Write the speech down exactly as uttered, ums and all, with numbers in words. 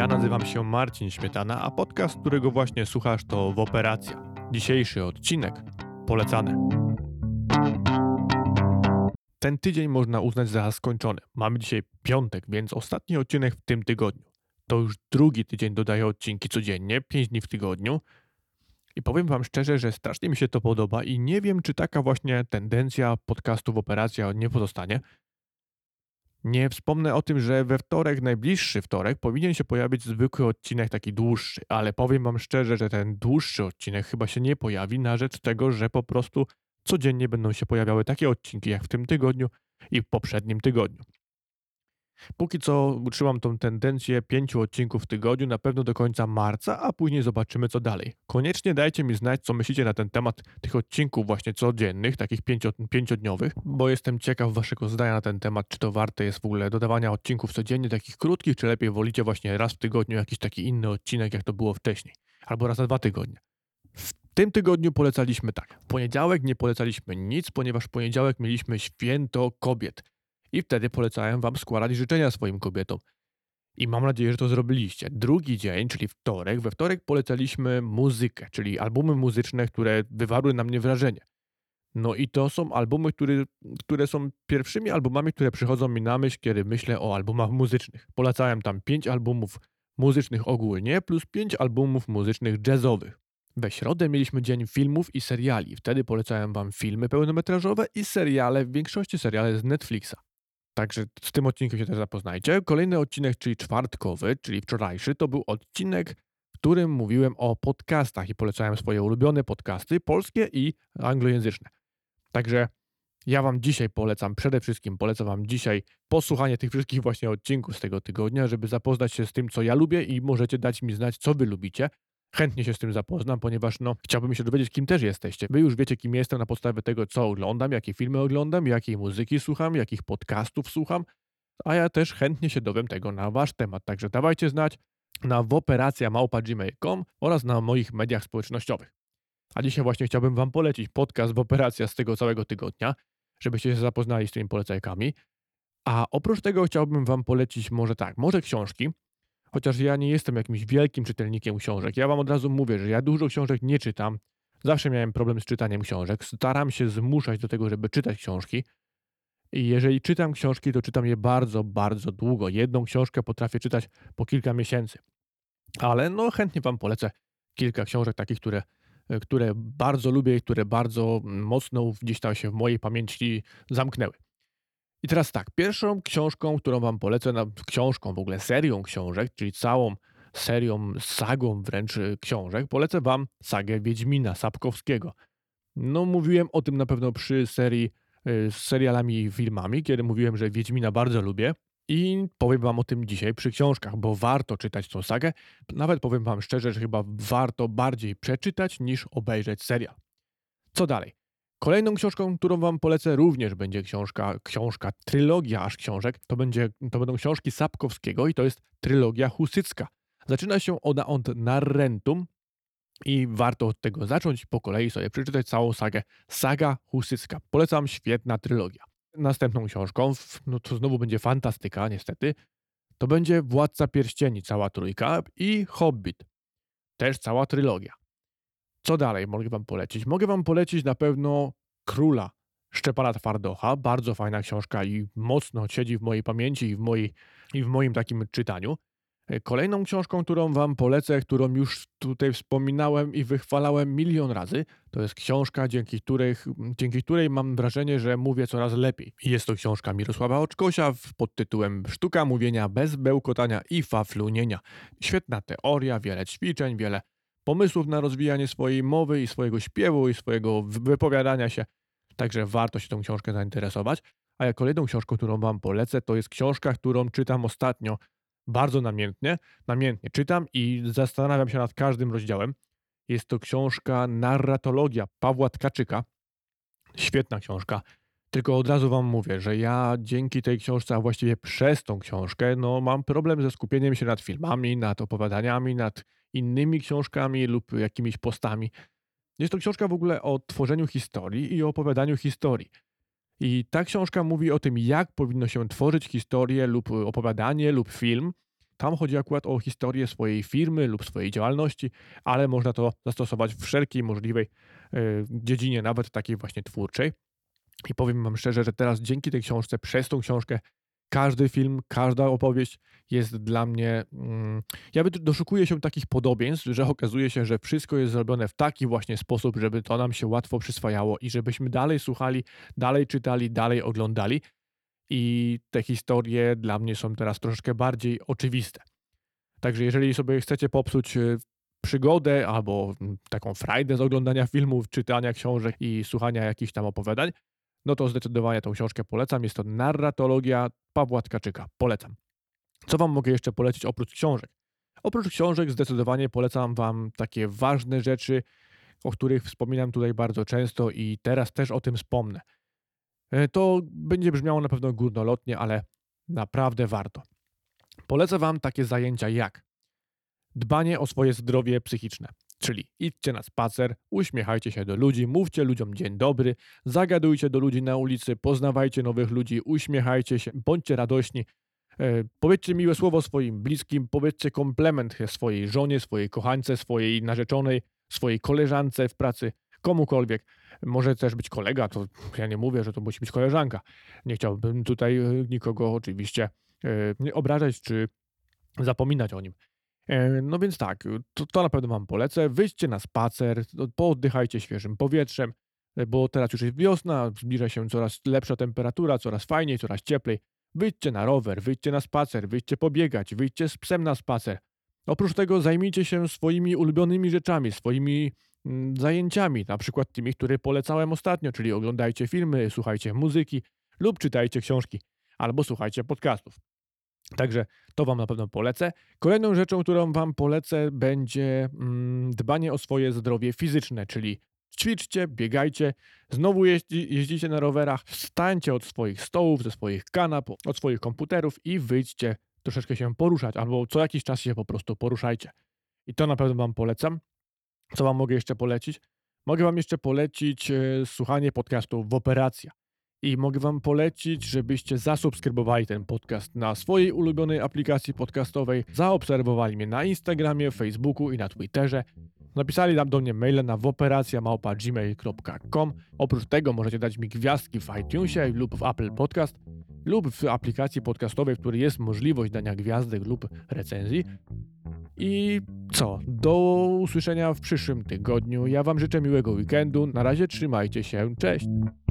Ja nazywam się Marcin Śmietana, a podcast, którego właśnie słuchasz, to Woperacja. Dzisiejszy odcinek polecany. Ten tydzień można uznać za skończony. Mamy dzisiaj piątek, więc ostatni odcinek w tym tygodniu. To już drugi tydzień dodaję odcinki codziennie, pięć dni w tygodniu. I powiem wam szczerze, że strasznie mi się to podoba i nie wiem, czy taka właśnie tendencja podcastu Woperacja nie pozostanie. Nie wspomnę o tym, że we wtorek, najbliższy wtorek, powinien się pojawić zwykły odcinek, taki dłuższy, ale powiem wam szczerze, że ten dłuższy odcinek chyba się nie pojawi na rzecz tego, że po prostu codziennie będą się pojawiały takie odcinki jak w tym tygodniu i w poprzednim tygodniu. Póki co utrzymam tą tendencję pięciu odcinków w tygodniu, na pewno do końca marca, a później zobaczymy co dalej. Koniecznie dajcie mi znać, co myślicie na ten temat tych odcinków właśnie codziennych, takich pięcio, pięciodniowych, bo jestem ciekaw waszego zdania na ten temat, czy to warte jest w ogóle dodawania odcinków codziennie, takich krótkich, czy lepiej wolicie właśnie raz w tygodniu jakiś taki inny odcinek, jak to było wcześniej, albo raz na dwa tygodnie. W tym tygodniu polecaliśmy tak. W poniedziałek nie polecaliśmy nic, ponieważ w poniedziałek mieliśmy święto kobiet. I wtedy polecałem wam składać życzenia swoim kobietom. I mam nadzieję, że to zrobiliście. Drugi dzień, czyli wtorek, we wtorek polecaliśmy muzykę, czyli albumy muzyczne, które wywarły na mnie wrażenie. No i to są albumy, które, które są pierwszymi albumami, które przychodzą mi na myśl, kiedy myślę o albumach muzycznych. Polecałem tam pięć albumów muzycznych ogólnie, plus pięć albumów muzycznych jazzowych. We środę mieliśmy dzień filmów i seriali. Wtedy polecałem wam filmy pełnometrażowe i seriale, w większości seriale z Netflixa. Także z tym odcinkiem się też zapoznajcie. Kolejny odcinek, czyli czwartkowy, czyli wczorajszy, to był odcinek, w którym mówiłem o podcastach i polecałem swoje ulubione podcasty, polskie i anglojęzyczne. Także ja wam dzisiaj polecam, przede wszystkim polecam wam dzisiaj posłuchanie tych wszystkich właśnie odcinków z tego tygodnia, żeby zapoznać się z tym, co ja lubię i możecie dać mi znać, co wy lubicie. Chętnie się z tym zapoznam, ponieważ no, chciałbym się dowiedzieć, kim też jesteście. Wy już wiecie, kim jestem na podstawie tego, co oglądam, jakie filmy oglądam, jakiej muzyki słucham, jakich podcastów słucham, a ja też chętnie się dowiem tego na wasz temat. Także dawajcie znać na woperacja małpa gmail kropka com oraz na moich mediach społecznościowych. A dzisiaj właśnie chciałbym wam polecić podcast Woperacja z tego całego tygodnia, żebyście się zapoznali z tymi polecajkami. A oprócz tego chciałbym wam polecić może tak, może książki, chociaż ja nie jestem jakimś wielkim czytelnikiem książek. Ja wam od razu mówię, że ja dużo książek nie czytam. Zawsze miałem problem z czytaniem książek. Staram się zmuszać do tego, żeby czytać książki. I jeżeli czytam książki, to czytam je bardzo, bardzo długo. Jedną książkę potrafię czytać po kilka miesięcy. Ale no chętnie wam polecę kilka książek takich, które, które bardzo lubię i które bardzo mocno gdzieś tam się w mojej pamięci zamknęły. I teraz tak, pierwszą książką, którą wam polecę, na, książką, w ogóle serią książek, czyli całą serią, sagą wręcz książek, polecę wam sagę Wiedźmina Sapkowskiego. No mówiłem o tym na pewno przy serii y, z serialami i filmami, kiedy mówiłem, że Wiedźmina bardzo lubię i powiem wam o tym dzisiaj przy książkach, bo warto czytać tą sagę. Nawet powiem wam szczerze, że chyba warto bardziej przeczytać niż obejrzeć serial. Co dalej? Kolejną książką, którą wam polecę, również będzie książka, książka, trylogia aż książek. To, będzie, to będą książki Sapkowskiego i to jest trylogia husycka. Zaczyna się ona od Narrentum i warto od tego zacząć po kolei sobie przeczytać całą sagę. Saga husycka. Polecam, świetna trylogia. Następną książką, no to znowu będzie fantastyka niestety, to będzie Władca Pierścieni, cała trójka i Hobbit. Też cała trylogia. Co dalej mogę wam polecić? Mogę wam polecić na pewno Króla Szczepana Twardocha. Bardzo fajna książka i mocno siedzi w mojej pamięci i w, mojej, i w moim takim czytaniu. Kolejną książką, którą wam polecę, którą już tutaj wspominałem i wychwalałem milion razy, to jest książka, dzięki której, dzięki której mam wrażenie, że mówię coraz lepiej. Jest to książka Mirosława Oczkosia pod tytułem Sztuka mówienia bez bełkotania i faflunienia. Świetna teoria, wiele ćwiczeń, wiele pomysłów na rozwijanie swojej mowy i swojego śpiewu i swojego wypowiadania się. Także warto się tą książkę zainteresować. A ja kolejną książką, którą wam polecę, to jest książka, którą czytam ostatnio bardzo namiętnie. Namiętnie czytam i zastanawiam się nad każdym rozdziałem. Jest to książka Narratologia Pawła Tkaczyka. Świetna książka. Tylko od razu wam mówię, że ja dzięki tej książce, a właściwie przez tą książkę, no mam problem ze skupieniem się nad filmami, nad opowiadaniami, nad innymi książkami lub jakimiś postami. Jest to książka w ogóle o tworzeniu historii i o opowiadaniu historii. I ta książka mówi o tym, jak powinno się tworzyć historię lub opowiadanie lub film, tam chodzi akurat o historię swojej firmy lub swojej działalności, ale można to zastosować w wszelkiej możliwej y, dziedzinie, nawet takiej właśnie twórczej. I powiem wam szczerze, że teraz dzięki tej książce, przez tą książkę, każdy film, każda opowieść jest dla mnie... Mm, ja doszukuję się takich podobieństw, że okazuje się, że wszystko jest zrobione w taki właśnie sposób, żeby to nam się łatwo przyswajało i żebyśmy dalej słuchali, dalej czytali, dalej oglądali. I te historie dla mnie są teraz troszeczkę bardziej oczywiste. Także jeżeli sobie chcecie popsuć y, przygodę albo mm, taką frajdę z oglądania filmów, czytania książek i słuchania jakichś tam opowiadań, no to zdecydowanie tą książkę polecam. Jest to Narratologia Pawła Tkaczyka. Polecam. Co wam mogę jeszcze polecić oprócz książek? Oprócz książek zdecydowanie polecam wam takie ważne rzeczy, o których wspominam tutaj bardzo często i teraz też o tym wspomnę. E, To będzie brzmiało na pewno górnolotnie, ale naprawdę warto. Polecę wam takie zajęcia jak dbanie o swoje zdrowie psychiczne, czyli idźcie na spacer, uśmiechajcie się do ludzi, mówcie ludziom dzień dobry, zagadujcie do ludzi na ulicy, poznawajcie nowych ludzi, uśmiechajcie się, bądźcie radośni, e, powiedzcie miłe słowo swoim bliskim, powiedzcie komplement swojej żonie, swojej kochance, swojej narzeczonej, swojej koleżance w pracy, komukolwiek. Może też być kolega, to ja nie mówię, że to musi być koleżanka. Nie chciałbym tutaj e, nikogo oczywiście e, nie obrażać czy zapominać o nim. E, No więc tak, to, to na pewno wam polecę. Wyjdźcie na spacer, no, pooddychajcie świeżym powietrzem, e, bo teraz już jest wiosna, zbliża się coraz lepsza temperatura, coraz fajniej, coraz cieplej. Wyjdźcie na rower, wyjdźcie na spacer, wyjdźcie pobiegać, wyjdźcie z psem na spacer. Oprócz tego zajmijcie się swoimi ulubionymi rzeczami, swoimi mm, zajęciami, na przykład tymi, które polecałem ostatnio, czyli oglądajcie filmy, słuchajcie muzyki lub czytajcie książki, albo słuchajcie podcastów. Także to wam na pewno polecę. Kolejną rzeczą, którą wam polecę, będzie mm, dbanie o swoje zdrowie fizyczne, czyli ćwiczcie, biegajcie, znowu jeździ, jeździcie na rowerach, wstańcie od swoich stołów, ze swoich kanap, od swoich komputerów i wyjdźcie troszeczkę się poruszać, albo co jakiś czas się po prostu poruszajcie. I to na pewno wam polecam. Co wam mogę jeszcze polecić? Mogę wam jeszcze polecić e, słuchanie podcastu w Operacja. I mogę wam polecić, żebyście zasubskrybowali ten podcast na swojej ulubionej aplikacji podcastowej, zaobserwowali mnie na Instagramie, Facebooku i na Twitterze, napisali tam do mnie maile na woperacja małpa gmail kropka com. Oprócz tego możecie dać mi gwiazdki w iTunesie lub w Apple Podcast lub w aplikacji podcastowej, w której jest możliwość dania gwiazdek lub recenzji. I co? Do usłyszenia w przyszłym tygodniu. Ja wam życzę miłego weekendu. Na razie trzymajcie się. Cześć!